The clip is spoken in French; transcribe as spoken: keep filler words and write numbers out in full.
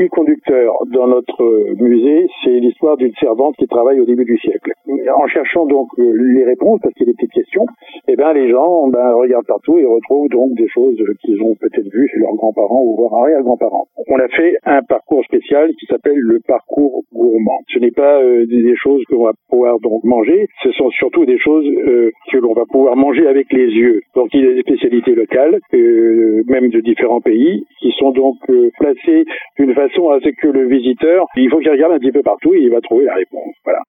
fil conducteur dans notre musée, c'est l'histoire d'une servante qui travaille au début du siècle. En cherchant donc les réponses, parce qu'il y a des petites questions, eh ben les gens ben, regardent partout et retrouvent donc des choses qu'ils ont peut-être vues chez leurs grands-parents ou voire arrière-grands-parents. On a fait un parcours spécial qui s'appelle le parcours gourmand. Ce n'est pas euh, des, des choses qu'on va pouvoir donc manger, ce sont surtout des choses euh, que l'on va pouvoir manger avec les yeux. Donc il y a des spécialités locales, euh, même de différents pays, qui sont donc euh, placées d'une façon à ce que le visiteur, il faut qu'il regarde un petit peu partout et il va trouver la réponse. Voilà.